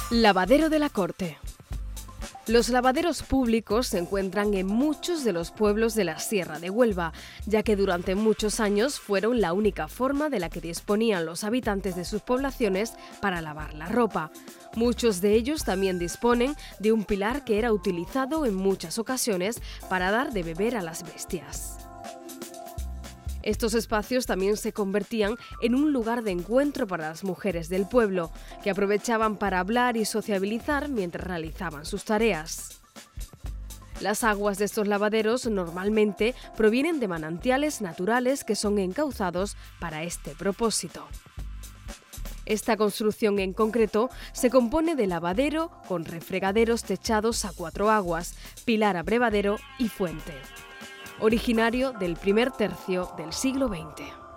Lavadero de la Corte. Los lavaderos públicos se encuentran en muchos de los pueblos de la Sierra de Huelva, ya que durante muchos años fueron la única forma de la que disponían los habitantes de sus poblaciones para lavar la ropa. Muchos de ellos también disponen de un pilar que era utilizado en muchas ocasiones para dar de beber a las bestias. Estos espacios también se convertían en un lugar de encuentro para las mujeres del pueblo, que aprovechaban para hablar y sociabilizar mientras realizaban sus tareas. Las aguas de estos lavaderos normalmente provienen de manantiales naturales que son encauzados para este propósito. Esta construcción en concreto se compone de lavadero con refregaderos techados a 4 aguas, pilar abrevadero y fuente. Originario del primer tercio del siglo XX.